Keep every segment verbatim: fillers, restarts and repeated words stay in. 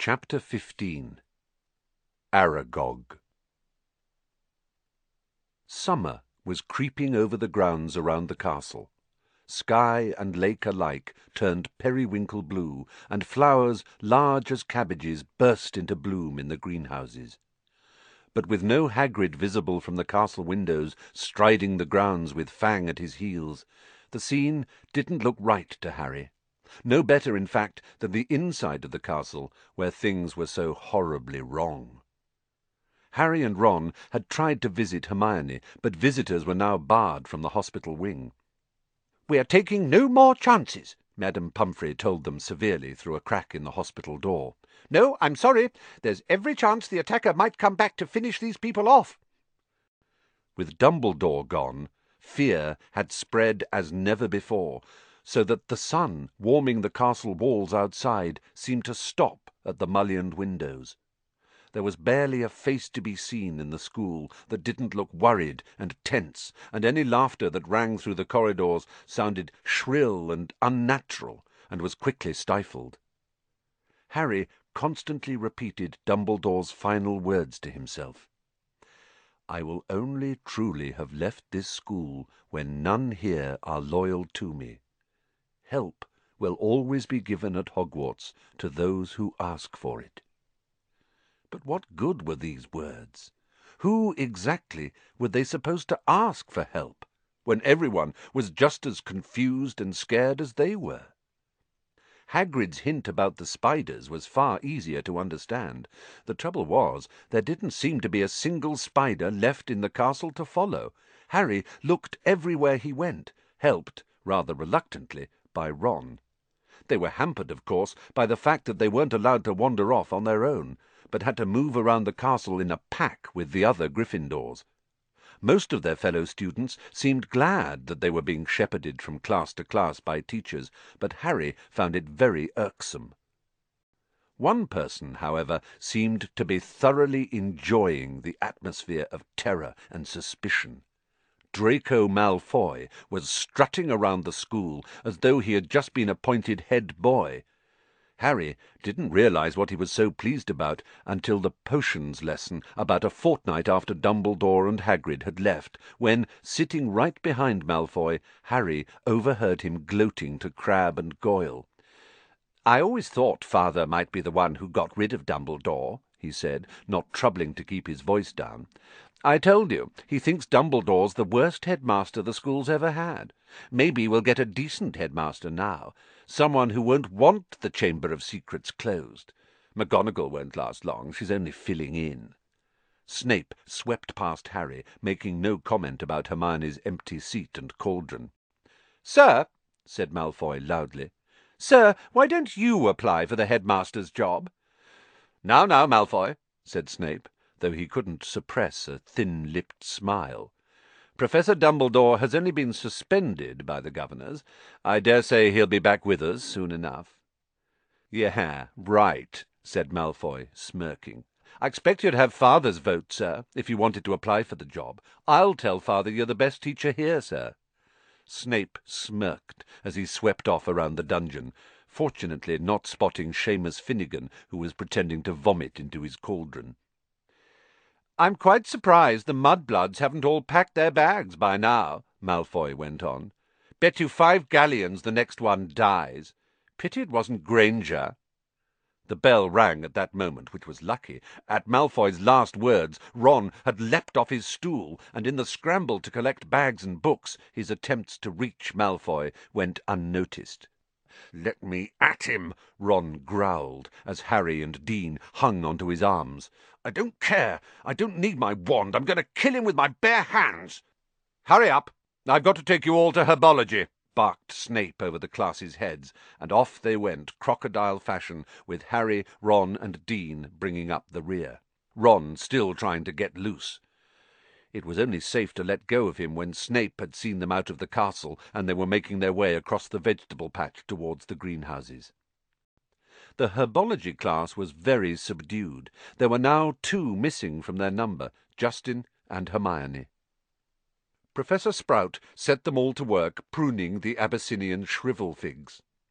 Chapter fifteen. Aragog. Summer was creeping over the grounds around the castle. Sky and lake alike turned periwinkle blue, and flowers large as cabbages burst into bloom in the greenhouses. But with no Hagrid visible from the castle windows, striding the grounds with Fang at his heels, the scene didn't look right to Harry. No better, in fact, than the inside of the castle, where things were so horribly wrong. Harry and Ron had tried to visit Hermione, but visitors were now barred from the hospital wing. "We are taking no more chances," Madame Pumphrey told them severely through a crack in the hospital door. "No, I'm sorry. There's every chance the attacker might come back to finish these people off." With Dumbledore gone, fear had spread as never before, so that the sun, warming the castle walls outside, seemed to stop at the mullioned windows. There was barely a face to be seen in the school that didn't look worried and tense, and any laughter that rang through the corridors sounded shrill and unnatural, and was quickly stifled. Harry constantly repeated Dumbledore's final words to himself. "I will only truly have left this school when none here are loyal to me. Help will always be given at Hogwarts to those who ask for it." But what good were these words? Who exactly were they supposed to ask for help, when everyone was just as confused and scared as they were? Hagrid's hint about the spiders was far easier to understand. The trouble was, there didn't seem to be a single spider left in the castle to follow. Harry looked everywhere he went, helped, rather reluctantly, by Ron. They were hampered, of course, by the fact that they weren't allowed to wander off on their own, but had to move around the castle in a pack with the other Gryffindors. Most of their fellow students seemed glad that they were being shepherded from class to class by teachers, but Harry found it very irksome. One person, however, seemed to be thoroughly enjoying the atmosphere of terror and suspicion. Draco Malfoy was strutting around the school as though he had just been appointed head boy. Harry didn't realize what he was so pleased about until the potions lesson about a fortnight after Dumbledore and Hagrid had left, when, sitting right behind Malfoy, Harry overheard him gloating to Crabbe and Goyle. "I always thought Father might be the one who got rid of Dumbledore," he said, not troubling to keep his voice down. "I told you, he thinks Dumbledore's the worst headmaster the school's ever had. Maybe we'll get a decent headmaster now, someone who won't want the Chamber of Secrets closed. McGonagall won't last long, she's only filling in." Snape swept past Harry, making no comment about Hermione's empty seat and cauldron. "Sir," said Malfoy loudly, "Sir, why don't you apply for the headmaster's job?" "Now, now, Malfoy," said Snape, though he couldn't suppress a thin-lipped smile. "Professor Dumbledore has only been suspended by the governors. I dare say he'll be back with us soon enough." "Yeah, right," said Malfoy, smirking. "I expect you'd have Father's vote, sir, if you wanted to apply for the job. I'll tell Father you're the best teacher here, sir." Snape smirked as he swept off around the dungeon, fortunately not spotting Seamus Finnegan, who was pretending to vomit into his cauldron. "I'm quite surprised the mudbloods haven't all packed their bags by now," Malfoy went on. "Bet you five galleons the next one dies. Pity it wasn't Granger." The bell rang at that moment, which was lucky. At Malfoy's last words, Ron had leapt off his stool, and in the scramble to collect bags and books, his attempts to reach Malfoy went unnoticed. "Let me at him," Ron growled, as Harry and Dean hung onto his arms. "I don't care. I don't need my wand. I'm going to kill him with my bare hands." "Hurry up. I've got to take you all to herbology," barked Snape over the classes' heads, and off they went, crocodile fashion, with Harry, Ron, and Dean bringing up the rear, Ron still trying to get loose. It was only safe to let go of him when Snape had seen them out of the castle, and they were making their way across the vegetable patch towards the greenhouses. The herbology class was very subdued. There were now two missing from their number, Justin and Hermione. Professor Sprout set them all to work pruning the Abyssinian shrivel figs.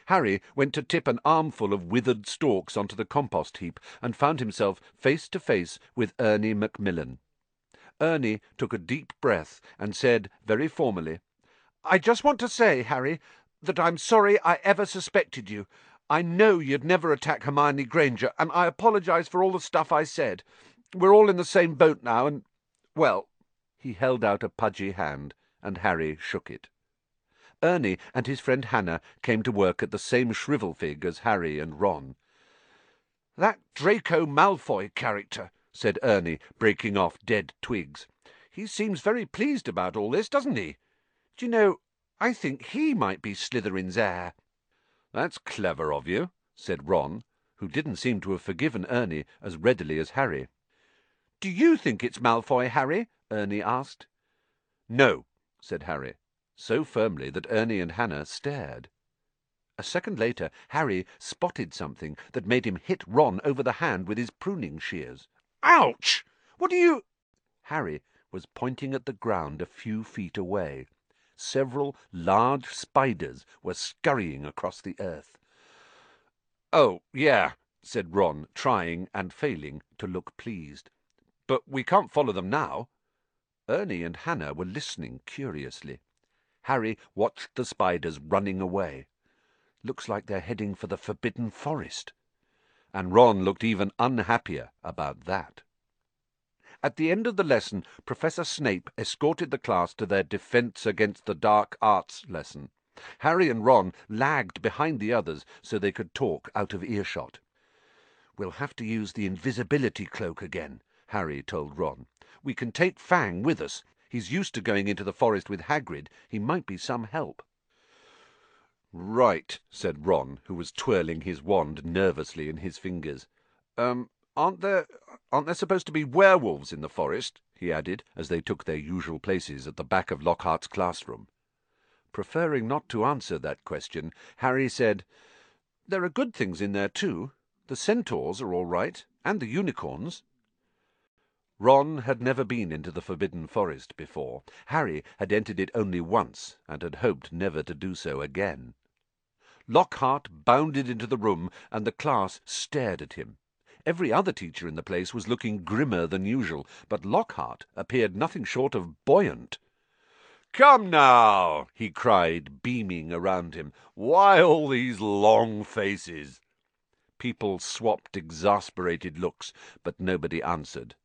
Harry went to tip an armful of withered stalks onto the compost heap and found himself face to face with Ernie Macmillan. Ernie took a deep breath and said very formally, "I just want to say, Harry, that I'm sorry I ever suspected you. I know you'd never attack Hermione Granger, and I apologize for all the stuff I said. We're all in the same boat now, and, well—" He held out a pudgy hand, and Harry shook it. Ernie and his friend Hannah came to work at the same shrivel-fig as Harry and Ron. "That Draco Malfoy character," said Ernie, breaking off dead twigs. "He seems very pleased about all this, doesn't he? Do you know, I think he might be Slytherin's heir." "That's clever of you," said Ron, who didn't seem to have forgiven Ernie as readily as Harry. "Do you think it's Malfoy, Harry?" Ernie asked. "No," said Harry, so firmly that Ernie and Hannah stared. A second later, Harry spotted something that made him hit Ron over the hand with his pruning shears. "Ouch! What are you—" Harry was pointing at the ground a few feet away. Several large spiders were scurrying across the earth. "Oh, yeah," said Ron, trying and failing to look pleased. "But we can't follow them now." Ernie and Hannah were listening curiously. Harry watched the spiders running away. "Looks like they're heading for the Forbidden Forest." And Ron looked even unhappier about that. At the end of the lesson, Professor Snape escorted the class to their Defence Against the Dark Arts lesson. Harry and Ron lagged behind the others so they could talk out of earshot. "We'll have to use the invisibility cloak again," Harry told Ron. "We can take Fang with us. He's used to going into the forest with Hagrid. He might be some help." "Right," said Ron, who was twirling his wand nervously in his fingers. Um, aren't there aren't there supposed to be werewolves in the forest?" he added, as they took their usual places at the back of Lockhart's classroom. Preferring not to answer that question, Harry said, "There are good things in there too. The centaurs are all right, and the unicorns." Ron had never been into the Forbidden Forest before. Harry had entered it only once, and had hoped never to do so again. Lockhart bounded into the room, and the class stared at him. Every other teacher in the place was looking grimmer than usual, but Lockhart appeared nothing short of buoyant. "Come now," he cried, beaming around him. "Why all these long faces?" People swapped exasperated looks, but nobody answered.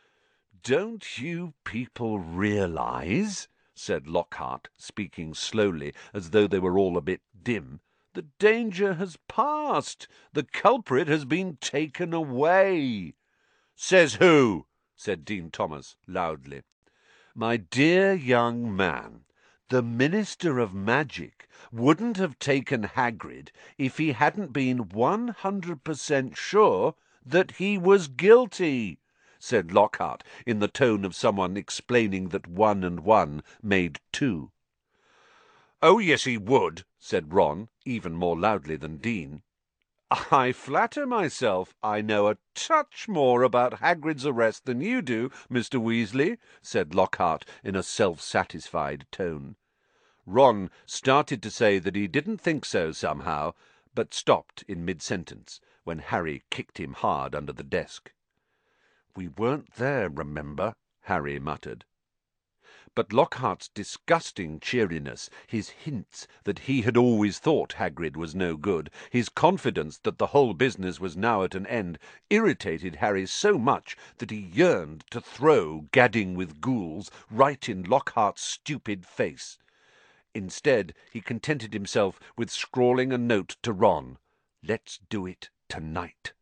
"Don't you people realize," said Lockhart, speaking slowly, as though they were all a bit dim, "the danger has passed. The culprit has been taken away." "Says who?" said Dean Thomas loudly. "My dear young man, the Minister of Magic wouldn't have taken Hagrid if he hadn't been one hundred percent sure that he was guilty," said Lockhart, in the tone of someone explaining that one and one made two. "Oh, yes, he would," said Ron, even more loudly than Dean. "I flatter myself I know a touch more about Hagrid's arrest than you do, Mister Weasley," said Lockhart in a self-satisfied tone. Ron started to say that he didn't think so somehow, but stopped in mid-sentence when Harry kicked him hard under the desk. "We weren't there, remember," Harry muttered. But Lockhart's disgusting cheeriness, his hints that he had always thought Hagrid was no good, his confidence that the whole business was now at an end, irritated Harry so much that he yearned to throw Gadding with Ghouls right in Lockhart's stupid face. Instead, he contented himself with scrawling a note to Ron. "Let's do it tonight."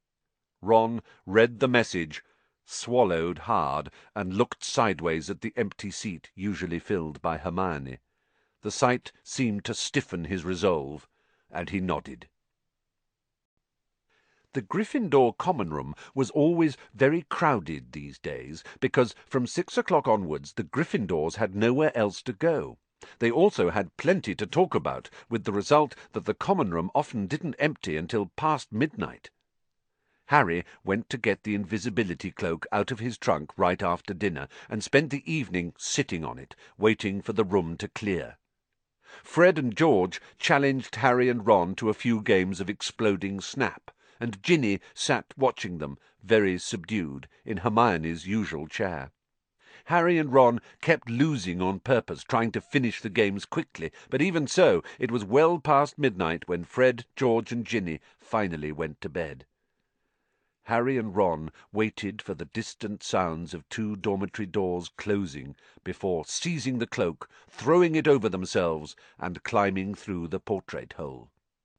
Ron read the message, swallowed hard, and looked sideways at the empty seat usually filled by Hermione. The sight seemed to stiffen his resolve, and he nodded. The Gryffindor common room was always very crowded these days, because from six o'clock onwards the Gryffindors had nowhere else to go. They also had plenty to talk about, with the result that the common room often didn't empty until past midnight. Harry went to get the invisibility cloak out of his trunk right after dinner, and spent the evening sitting on it, waiting for the room to clear. Fred and George challenged Harry and Ron to a few games of exploding snap, and Ginny sat watching them, very subdued, in Hermione's usual chair. Harry and Ron kept losing on purpose, trying to finish the games quickly, but even so, it was well past midnight when Fred, George, and Ginny finally went to bed. Harry and Ron waited for the distant sounds of two dormitory doors closing before seizing the cloak, throwing it over themselves, and climbing through the portrait-hole.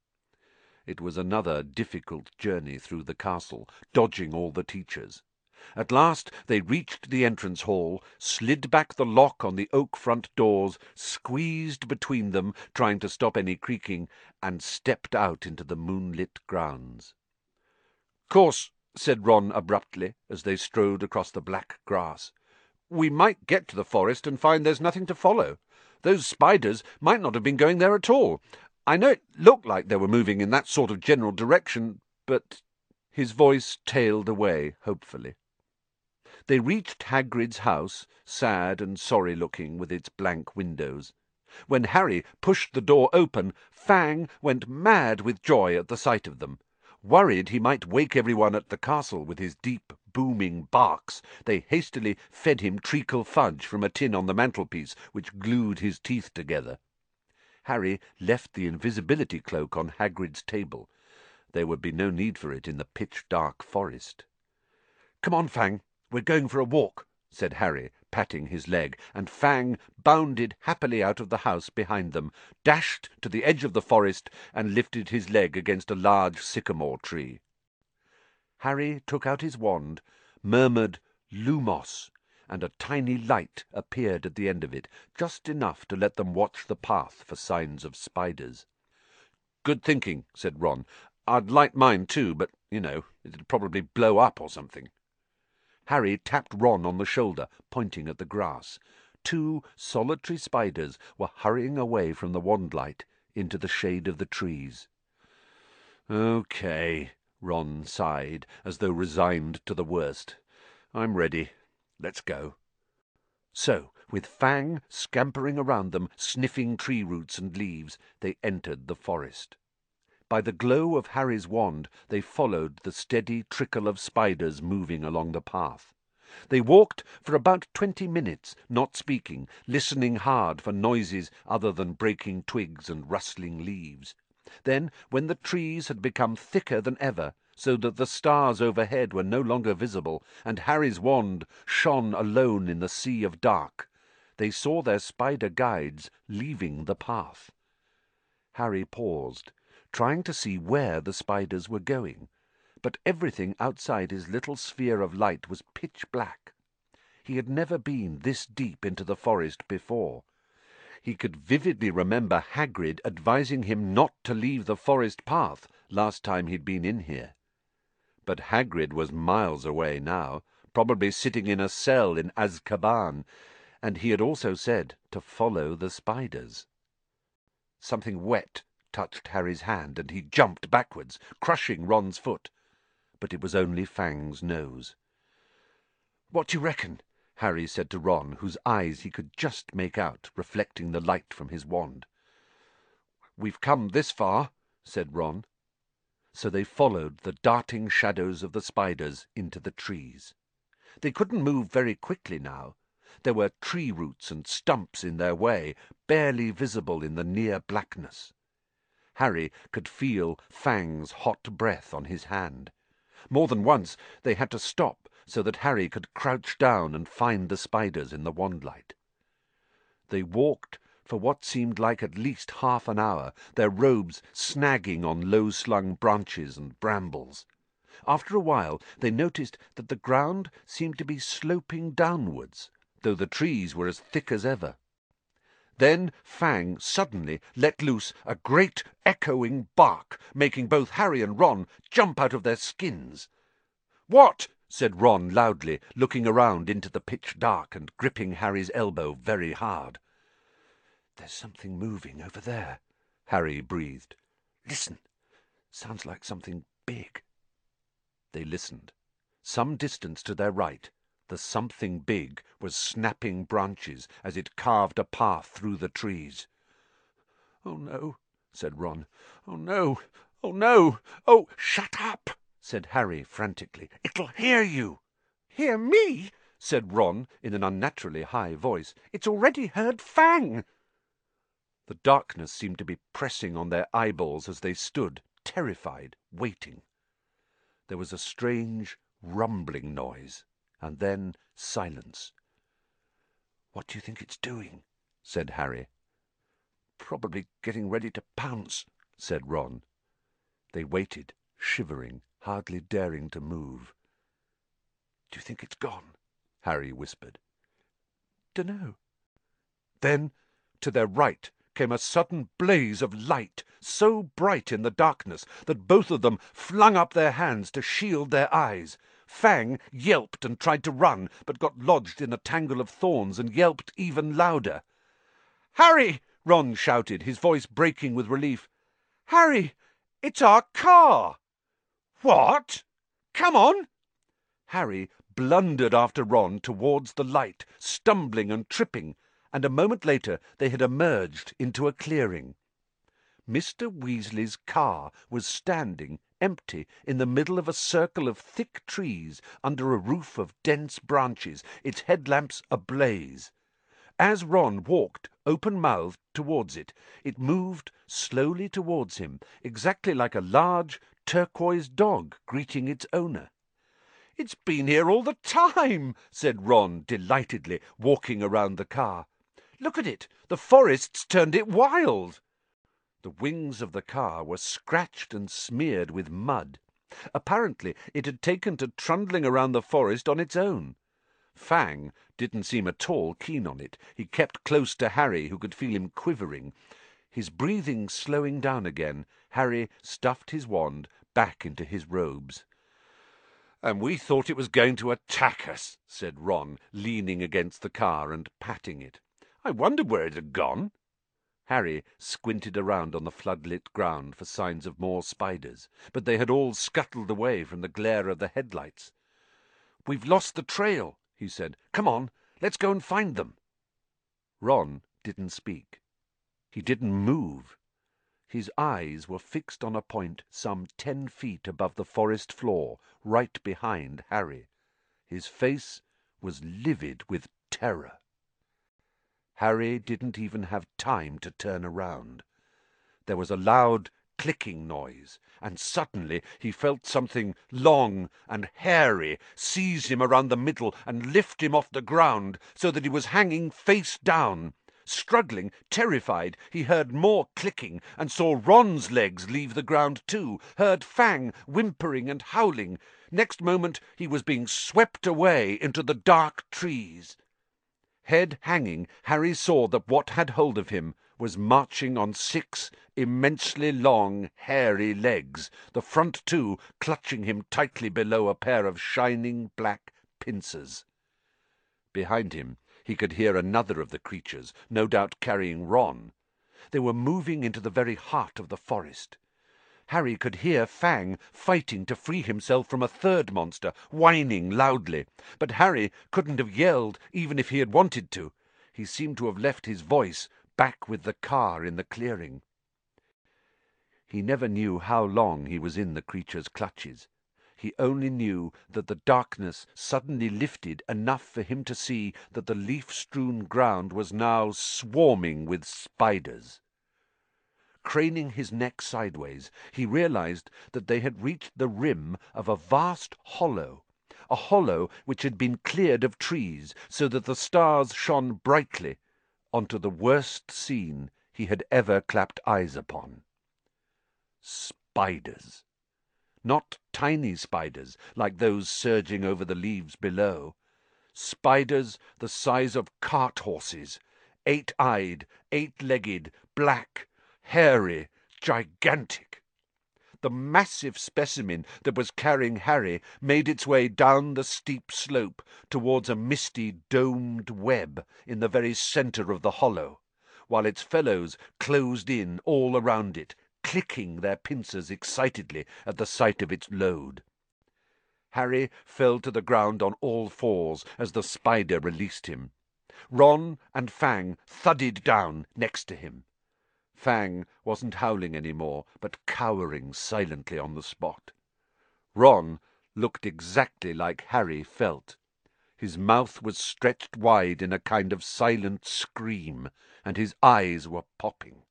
It was another difficult journey through the castle, dodging all the teachers. At last they reached the entrance hall, slid back the lock on the oak front doors, squeezed between them, trying to stop any creaking, and stepped out into the moonlit grounds. "Course," said Ron abruptly, as they strode across the black grass, "we might get to the forest and find there's nothing to follow. Those spiders might not have been going there at all. I know it looked like they were moving in that sort of general direction, but—" His voice tailed away hopefully. They reached Hagrid's house, sad and sorry-looking with its blank windows. When Harry pushed the door open, Fang went mad with joy at the sight of them. Worried he might wake everyone at the castle with his deep, booming barks, they hastily fed him treacle fudge from a tin on the mantelpiece, which glued his teeth together. Harry left the invisibility cloak on Hagrid's table. There would be no need for it in the pitch-dark forest. "Come on, Fang, we're going for a walk," said Harry, patting his leg, and Fang bounded happily out of the house behind them, dashed to the edge of the forest, and lifted his leg against a large sycamore tree. Harry took out his wand, murmured "Lumos," and a tiny light appeared at the end of it, just enough to let them watch the path for signs of spiders. "Good thinking," said Ron. "I'd light mine too, but, you know, it'd probably blow up or something." Harry tapped Ron on the shoulder, pointing at the grass. Two solitary spiders were hurrying away from the wand-light into the shade of the trees. "Okay," Ron sighed, as though resigned to the worst. "I'm ready. Let's go." So, with Fang scampering around them, sniffing tree roots and leaves, they entered the forest. By the glow of Harry's wand they followed the steady trickle of spiders moving along the path. They walked for about twenty minutes, not speaking, listening hard for noises other than breaking twigs and rustling leaves. Then, when the trees had become thicker than ever, so that the stars overhead were no longer visible, and Harry's wand shone alone in the sea of dark, they saw their spider guides leaving the path. Harry paused, trying to see where the spiders were going, but everything outside his little sphere of light was pitch black. He had never been this deep into the forest before. He could vividly remember Hagrid advising him not to leave the forest path last time he'd been in here. But Hagrid was miles away now, probably sitting in a cell in Azkaban, and he had also said to follow the spiders. Something wet touched Harry's hand, and he jumped backwards, crushing Ron's foot. But it was only Fang's nose. "What do you reckon?" Harry said to Ron, whose eyes he could just make out, reflecting the light from his wand. "We've come this far," said Ron. So they followed the darting shadows of the spiders into the trees. They couldn't move very quickly now. There were tree roots and stumps in their way, barely visible in the near blackness. Harry could feel Fang's hot breath on his hand. More than once they had to stop so that Harry could crouch down and find the spiders in the wand-light. They walked for what seemed like at least half an hour, their robes snagging on low-slung branches and brambles. After a while they noticed that the ground seemed to be sloping downwards, though the trees were as thick as ever. Then Fang suddenly let loose a great echoing bark, making both Harry and Ron jump out of their skins. "What?" said Ron loudly, looking around into the pitch dark and gripping Harry's elbow very hard. "There's something moving over there," Harry breathed. "Listen. Sounds like something big." They listened. Some distance to their right, the something big was snapping branches as it carved a path through the trees. "Oh, no," said Ron. "Oh, no! Oh, no! Oh, shut up!" said Harry frantically. "It'll hear you." "Hear me?" said Ron in an unnaturally high voice. "It's already heard Fang." The darkness seemed to be pressing on their eyeballs as they stood, terrified, waiting. There was a strange rumbling noise, and then silence. "What do you think it's doing?" said Harry. "Probably getting ready to pounce," said Ron. They waited, shivering, hardly daring to move. "Do you think it's gone?" Harry whispered. "Dunno." Then, to their right, came a sudden blaze of light, so bright in the darkness that both of them flung up their hands to shield their eyes. Fang yelped and tried to run, but got lodged in a tangle of thorns and yelped even louder. "Harry!" Ron shouted, his voice breaking with relief. "Harry! It's our car!" "What? Come on!" Harry blundered after Ron towards the light, stumbling and tripping, and a moment later they had emerged into a clearing. Mister Weasley's car was standing empty in the middle of a circle of thick trees under a roof of dense branches, its headlamps ablaze. As Ron walked open-mouthed towards it, it moved slowly towards him, exactly like a large turquoise dog greeting its owner. "It's been here all the time," said Ron delightedly, walking around the car. "Look at it! The forest's turned it wild!" The wings of the car were scratched and smeared with mud. Apparently it had taken to trundling around the forest on its own. Fang didn't seem at all keen on it. He kept close to Harry, who could feel him quivering. His breathing slowing down again, Harry stuffed his wand back into his robes. "And we thought it was going to attack us," said Ron, leaning against the car and patting it. "I wondered where it had gone." Harry squinted around on the floodlit ground for signs of more spiders, but they had all scuttled away from the glare of the headlights. "We've lost the trail," he said. "Come on, let's go and find them." Ron didn't speak. He didn't move. His eyes were fixed on a point some ten feet above the forest floor, right behind Harry. His face was livid with terror. Harry didn't even have time to turn around. There was a loud clicking noise, and suddenly he felt something long and hairy seize him around the middle and lift him off the ground so that he was hanging face down. Struggling, terrified, he heard more clicking and saw Ron's legs leave the ground too, heard Fang whimpering and howling. Next moment he was being swept away into the dark trees. Head hanging, Harry saw that what had hold of him was marching on six immensely long, hairy legs, the front two clutching him tightly below a pair of shining black pincers. Behind him he could hear another of the creatures, no doubt carrying Ron. They were moving into the very heart of the forest. Harry could hear Fang fighting to free himself from a third monster, whining loudly. But Harry couldn't have yelled even if he had wanted to. He seemed to have left his voice back with the car in the clearing. He never knew how long he was in the creature's clutches. He only knew that the darkness suddenly lifted enough for him to see that the leaf-strewn ground was now swarming with spiders. Craning his neck sideways, he realized that they had reached the rim of a vast hollow, a hollow which had been cleared of trees so that the stars shone brightly onto the worst scene he had ever clapped eyes upon. Spiders. Not tiny spiders like those surging over the leaves below. Spiders the size of cart horses, eight-eyed, eight-legged, black, hairy, gigantic. The massive specimen that was carrying Harry made its way down the steep slope towards a misty domed web in the very centre of the hollow, while its fellows closed in all around it, clicking their pincers excitedly at the sight of its load. Harry fell to the ground on all fours as the spider released him. Ron and Fang thudded down next to him. Fang wasn't howling any more, but cowering silently on the spot. Ron looked exactly like Harry felt. His mouth was stretched wide in a kind of silent scream, and his eyes were popping.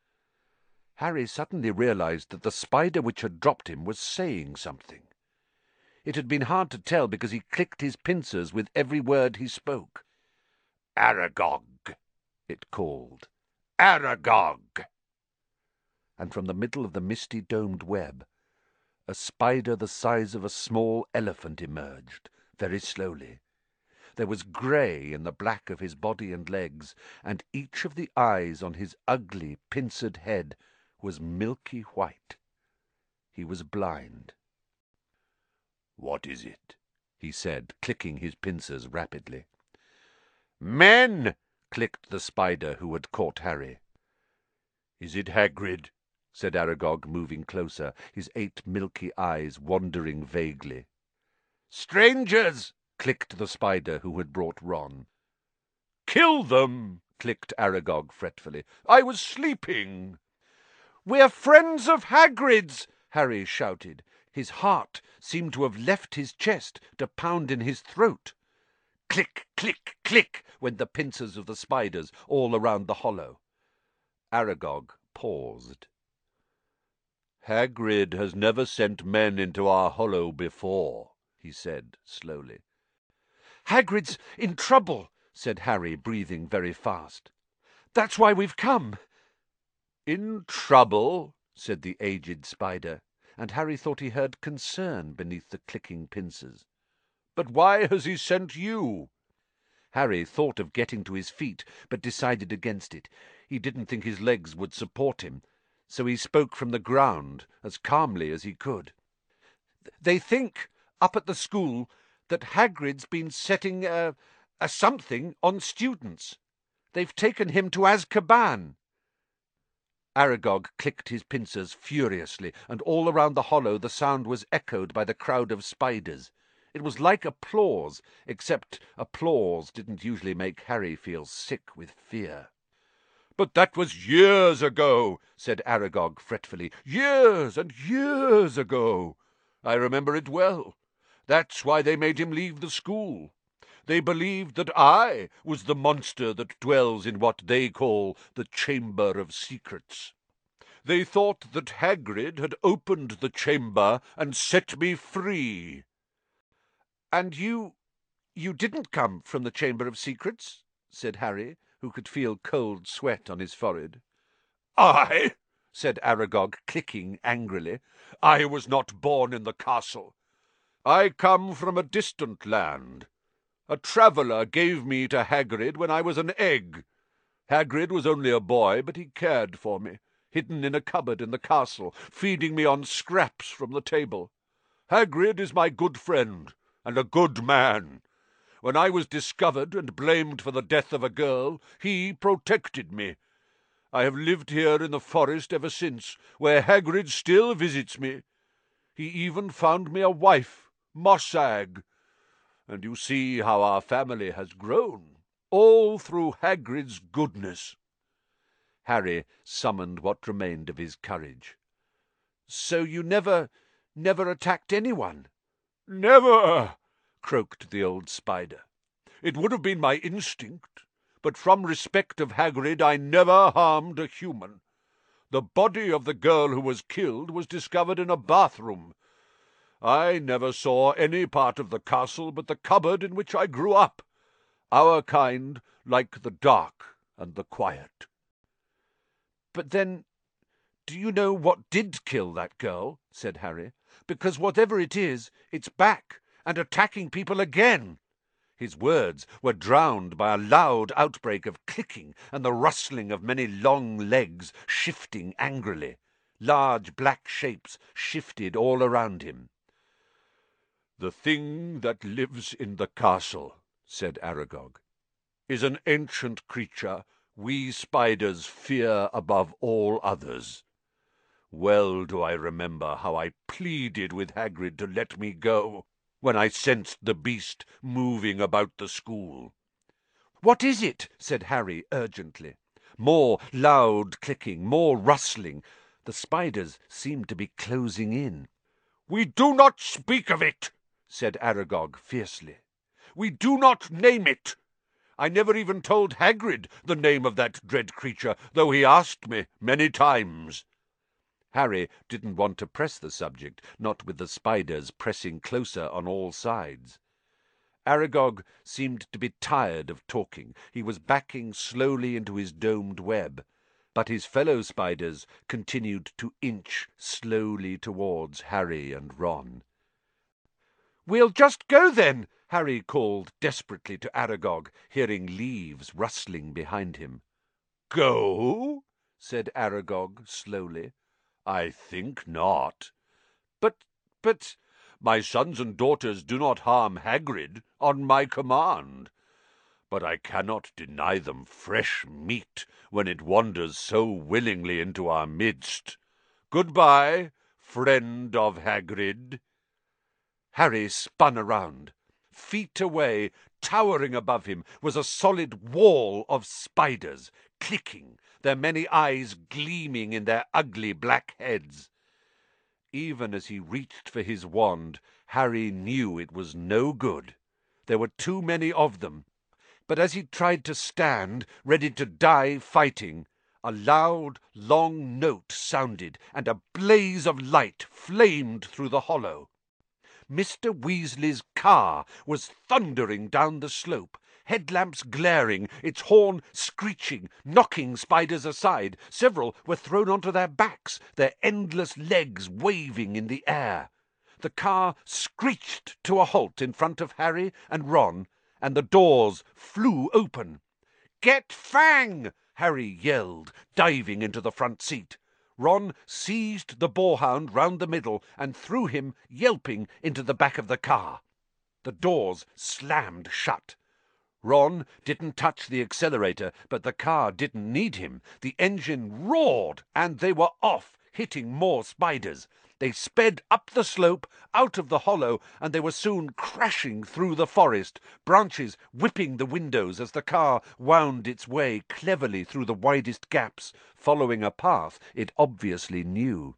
Harry suddenly realized that the spider which had dropped him was saying something. It had been hard to tell because he clicked his pincers with every word he spoke. "Aragog," it called. "Aragog!" And from the middle of the misty domed web, a spider the size of a small elephant emerged, very slowly. There was grey in the black of his body and legs, and each of the eyes on his ugly, pincered head was milky white. He was blind. "What is it?" he said, clicking his pincers rapidly. "Men!" clicked the spider who had caught Harry. "Is it Hagrid?" said Aragog, moving closer, his eight milky eyes wandering vaguely. "Strangers!" clicked the spider who had brought Ron. "Kill them!" clicked Aragog fretfully. "I was sleeping." "We're friends of Hagrid's!" Harry shouted. His heart seemed to have left his chest to pound in his throat. Click, click, click went the pincers of the spiders all around the hollow. Aragog paused. "Hagrid has never sent men into our hollow before," he said slowly. "Hagrid's in trouble," said Harry, breathing very fast. "That's why we've come." "In trouble?" said the aged spider, and Harry thought he heard concern beneath the clicking pincers. "But why has he sent you?" Harry thought of getting to his feet, but decided against it. He didn't think his legs would support him, so he spoke from the ground as calmly as he could. "They think, up at the school, that Hagrid's been setting a, a something on students. They've taken him to Azkaban." Aragog clicked his pincers furiously, and all around the hollow the sound was echoed by the crowd of spiders. It was like applause, except applause didn't usually make Harry feel sick with fear. "But that was years ago," said Aragog fretfully. "Years and years ago. I remember it well. That's why they made him leave the school. They believed that I was the monster that dwells in what they call the Chamber of Secrets. They thought that Hagrid had opened the chamber and set me free." "And you you didn't come from the Chamber of Secrets?" said Harry, who could feel cold sweat on his forehead. "I?" said Aragog, clicking angrily. "I was not born in the castle. I come from a distant land. A traveller gave me to Hagrid when I was an egg. Hagrid was only a boy, but he cared for me, hidden in a cupboard in the castle, feeding me on scraps from the table. Hagrid is my good friend, and a good man. When I was discovered and blamed for the death of a girl, he protected me. I have lived here in the forest ever since, where Hagrid still visits me. He even found me a wife, Mossag. And you see how our family has grown, all through Hagrid's goodness." Harry summoned what remained of his courage. "So you never, never attacked anyone?" "Never," croaked the old spider. "It would have been my instinct, but from respect of Hagrid I never harmed a human. The body of the girl who was killed was discovered in a bathroom. I never saw any part of the castle but the cupboard in which I grew up. Our kind like the dark and the quiet." "But then, do you know what did kill that girl?" said Harry. "Because whatever it is, it's back and attacking people again." His words were drowned by a loud outbreak of clicking and the rustling of many long legs shifting angrily. Large black shapes shifted all around him. "The thing that lives in the castle," said Aragog, "is an ancient creature we spiders fear above all others. Well do I remember how I pleaded with Hagrid to let me go when I sensed the beast moving about the school." "What is it?" said Harry urgently. More loud clicking, more rustling. The spiders seemed to be closing in. "We do not speak of it," said Aragog fiercely. "We do not name it. I never even told Hagrid the name of that dread creature, though he asked me many times." Harry didn't want to press the subject, not with the spiders pressing closer on all sides. Aragog seemed to be tired of talking. He was backing slowly into his domed web, but his fellow spiders continued to inch slowly towards Harry and Ron. "We'll just go then," Harry called desperately to Aragog, hearing leaves rustling behind him. "Go?" said Aragog slowly. "I think not. But, but, my sons and daughters do not harm Hagrid on my command. But I cannot deny them fresh meat when it wanders so willingly into our midst. Goodbye, friend of Hagrid." Harry spun around. Feet away, towering above him, was a solid wall of spiders, clicking, their many eyes gleaming in their ugly black heads. Even as he reached for his wand, Harry knew it was no good. There were too many of them. But as he tried to stand, ready to die fighting, a loud, long note sounded, and a blaze of light flamed through the hollow. Mister Weasley's car was thundering down the slope, headlamps glaring, its horn screeching, knocking spiders aside. Several were thrown onto their backs, their endless legs waving in the air. The car screeched to a halt in front of Harry and Ron, and the doors flew open. "Get Fang!" Harry yelled, diving into the front seat. Ron seized the boarhound round the middle and threw him, yelping, into the back of the car. The doors slammed shut. Ron didn't touch the accelerator, but the car didn't need him. The engine roared, and they were off, hitting more spiders. They sped up the slope, out of the hollow, and they were soon crashing through the forest, branches whipping the windows as the car wound its way cleverly through the widest gaps, following a path it obviously knew.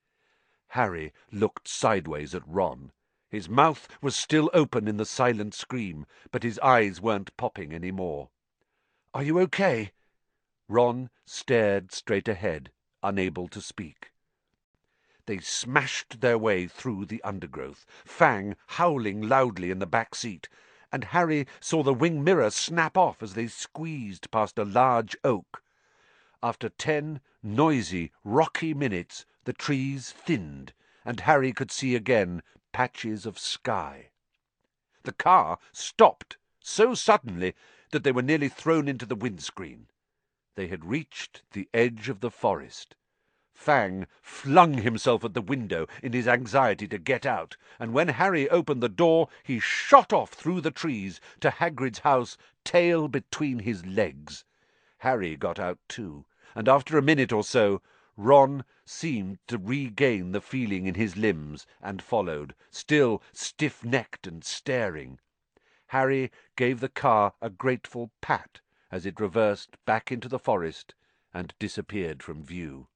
Harry looked sideways at Ron. His mouth was still open in the silent scream, but his eyes weren't popping any more. "Are you okay?" Ron stared straight ahead, unable to speak. They smashed their way through the undergrowth, Fang howling loudly in the back seat, and Harry saw the wing mirror snap off as they squeezed past a large oak. After ten noisy, rocky minutes, the trees thinned, and Harry could see again patches of sky. The car stopped so suddenly that they were nearly thrown into the windscreen. They had reached the edge of the forest. Fang flung himself at the window in his anxiety to get out, and when Harry opened the door, he shot off through the trees to Hagrid's house, tail between his legs. Harry got out too, and after a minute or so, Ron seemed to regain the feeling in his limbs and followed, still stiff-necked and staring. Harry gave the car a grateful pat as it reversed back into the forest and disappeared from view.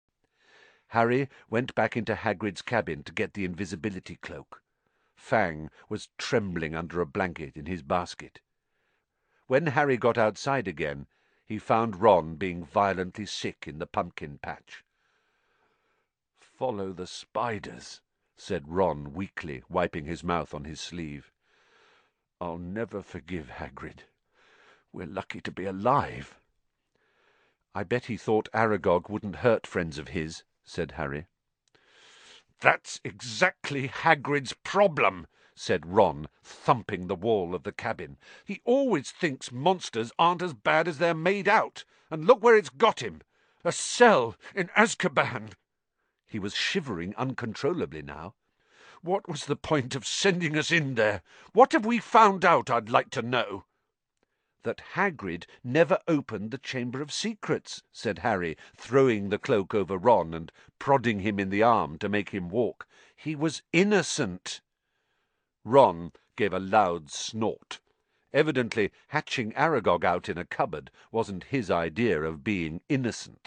Harry went back into Hagrid's cabin to get the invisibility cloak. Fang was trembling under a blanket in his basket. When Harry got outside again, he found Ron being violently sick in the pumpkin patch. "Follow the spiders," said Ron weakly, wiping his mouth on his sleeve. "I'll never forgive Hagrid. We're lucky to be alive." "I bet he thought Aragog wouldn't hurt friends of his," said Harry. "That's exactly Hagrid's problem," said Ron, thumping the wall of the cabin. "He always thinks monsters aren't as bad as they're made out, and look where it's got him. A cell in Azkaban." He was shivering uncontrollably now. "What was the point of sending us in there? What have we found out, I'd like to know?" "That Hagrid never opened the Chamber of Secrets," said Harry, throwing the cloak over Ron and prodding him in the arm to make him walk. "He was innocent." Ron gave a loud snort. Evidently, hatching Aragog out in a cupboard wasn't his idea of being innocent.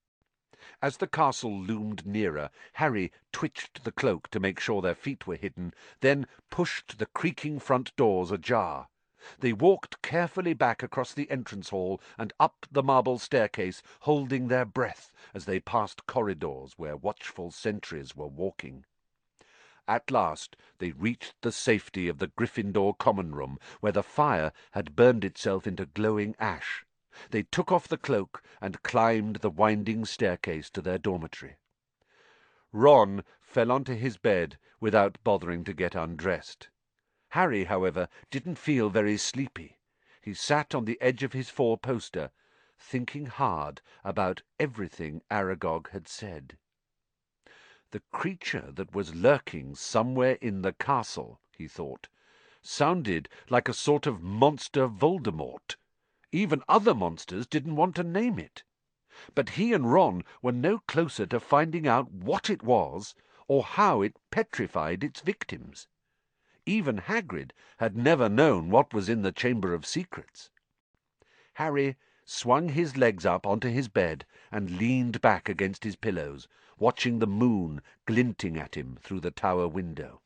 As the castle loomed nearer, Harry twitched the cloak to make sure their feet were hidden, then pushed the creaking front doors ajar. They walked carefully back across the entrance hall and up the marble staircase, holding their breath as they passed corridors where watchful sentries were walking. At last they reached the safety of the Gryffindor common room, where the fire had burned itself into glowing ash. They took off the cloak and climbed the winding staircase to their dormitory. Ron fell onto his bed without bothering to get undressed. Harry, however, didn't feel very sleepy. He sat on the edge of his four-poster, thinking hard about everything Aragog had said. The creature that was lurking somewhere in the castle, he thought, sounded like a sort of monster Voldemort. Even other monsters didn't want to name it. But he and Ron were no closer to finding out what it was or how it petrified its victims. Even Hagrid had never known what was in the Chamber of Secrets. Harry swung his legs up onto his bed and leaned back against his pillows, watching the moon glinting at him through the tower window.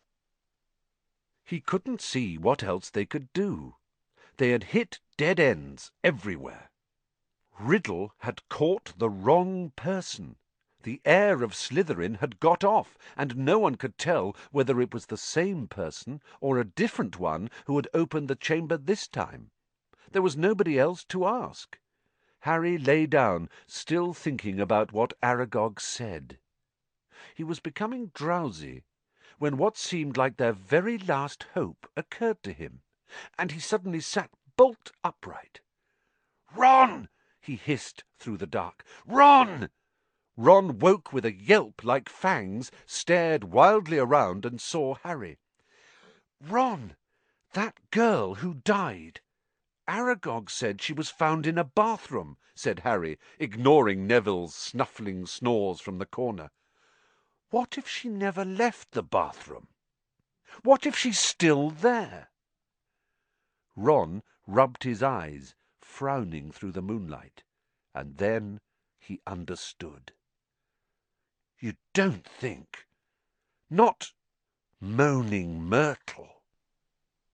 He couldn't see what else they could do. They had hit dead ends everywhere. Riddle had caught the wrong person. The heir of Slytherin had got off, and no one could tell whether it was the same person or a different one who had opened the chamber this time. There was nobody else to ask. Harry lay down, still thinking about what Aragog said. He was becoming drowsy when what seemed like their very last hope occurred to him, and he suddenly sat bolt upright. "Ron!" he hissed through the dark. "Ron!" Ron woke with a yelp like fangs, stared wildly around, and saw Harry. "Ron, that girl who died. Aragog said she was found in a bathroom," said Harry, ignoring Neville's snuffling snores from the corner. "What if she never left the bathroom? What if she's still there?" Ron rubbed his eyes, frowning through the moonlight, and then he understood. "You don't think... not Moaning Myrtle?"